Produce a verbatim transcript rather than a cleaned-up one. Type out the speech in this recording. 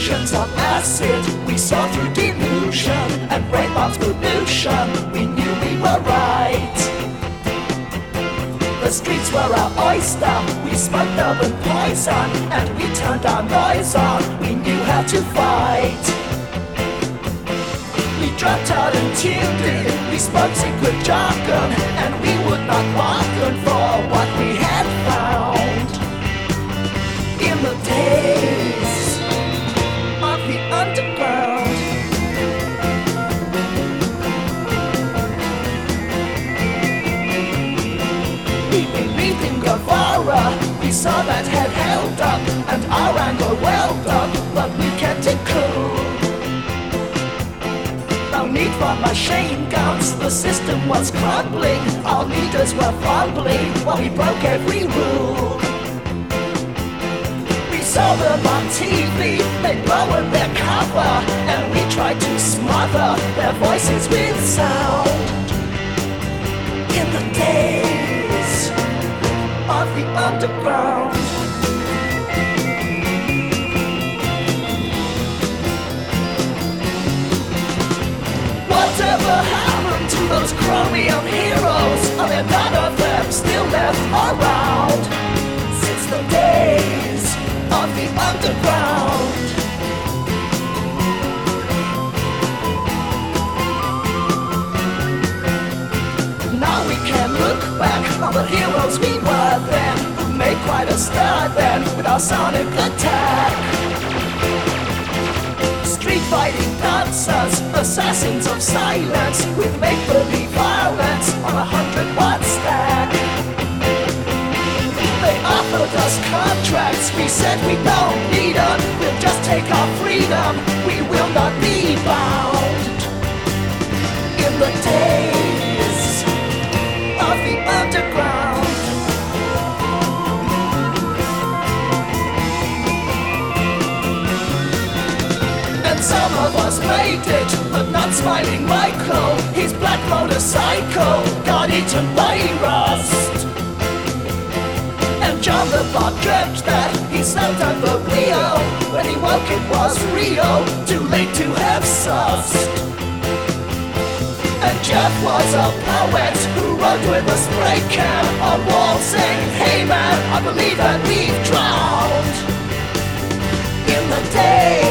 visions of acid. We saw through delusion and brain bombs pollution. We knew we were right. The streets were our oyster. We smoked urban poison and we turned our noise on. We knew how to fight. We dropped out and tuned in. We spoke secret jargon and we would not bargain for what we had found. In the days of the underground, we believed in Guevara. We saw that head held up and our anger welled up, but we kept it cool. No need for machine guns, the system was crumbling. Our leaders were fumbling while we broke every rule. We saw them on T V, they lowered their cover, and we tried to smother their voices with sound. In the days of the underground, whatever happened to those chromium heroes? Are there none of them still left around? Since the days of the underground, now we can look back on the heroes we were then, who made quite a stir then with our sonic attack. Street fighting dancers, assassins of silence, with make-believe violence on a hundred watt stack. They offered us contracts, we said we don't need them. We'll just take our freedom, we will not be bound. In the days of the underground, and some of us made it, but not Smiling Michael. His black motorcycle got eaten by rust. And John the Bot dreamt that he slept under Rio. When he woke it was Rio, too late to have sussed. And Jeff was a poet who wrote with a spray can on walls saying, hey man, I believe that we've drowned. In the day